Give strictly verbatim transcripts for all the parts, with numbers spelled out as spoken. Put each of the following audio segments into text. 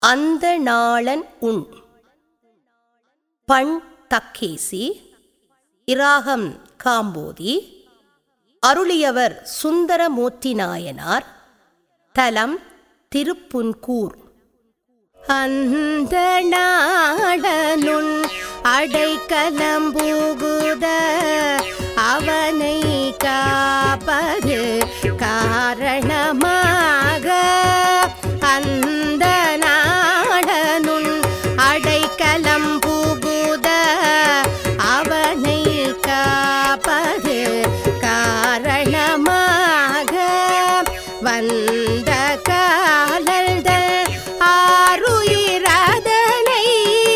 அந்த நாளன் உண். பண் தக்கேசி, இராகம் காம்போதி. அருளியவர் சுந்தரமூர்த்தி நாயனார். தலம் திருப்புன்கூர். அந்த நாடனுன் அடைக்கலம் புகுத அவனை காப்பது காரணமாக. அந்த நாடனுன் அடைக்கலம் புகுத அவனை காப்பது காரணமாக. வந்த காலல்தல் ஆருயிரதனை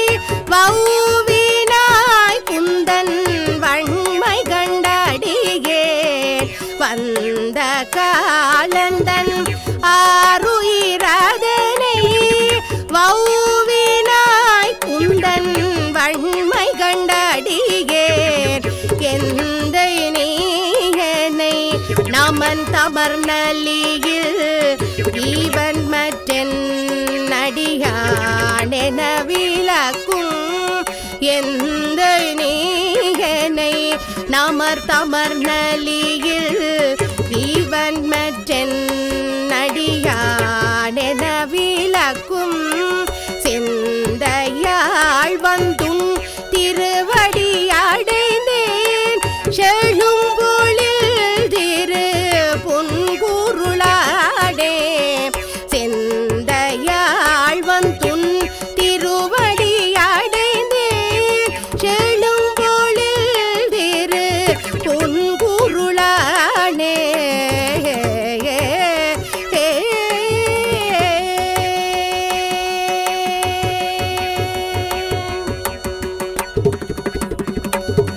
வௌவினாய் குந்தன் வண்மை கண்டடியே. வந்த காலந்தன் ஆருயிரதனை வௌவினாய் குந்தன் வண்மை கண்டடியே. எந்தை நீயனை நமன் தமர்நலியில் ஈவன் மற்றென் நடியானென விளக்கும். எந்தை நீயனை நமர் தமர்நலியில் ஈவன் மற்றென் நடியானென விளக்கும்.